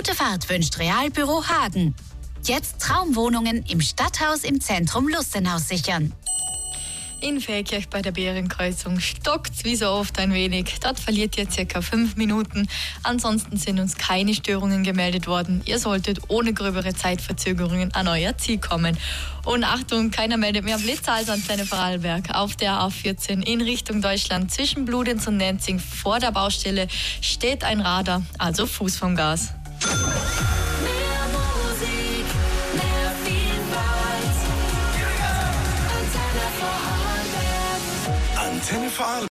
Gute Fahrt wünscht Realbüro Hagen. Jetzt Traumwohnungen im Stadthaus im Zentrum Lustenhaus sichern. In Feldkirch bei der Bärenkreuzung stockt's wie so oft ein wenig. Dort verliert ihr circa 5 Minuten. Ansonsten sind uns keine Störungen gemeldet worden. Ihr solltet ohne gröbere Zeitverzögerungen an euer Ziel kommen. Und Achtung, keiner meldet mehr Blitzer als Antenne Vorarlberg. Auf der A14 in Richtung Deutschland zwischen Bludenz und Nenzing vor der Baustelle steht ein Radar, also Fuß vom Gas. Antenne Vorarlberg.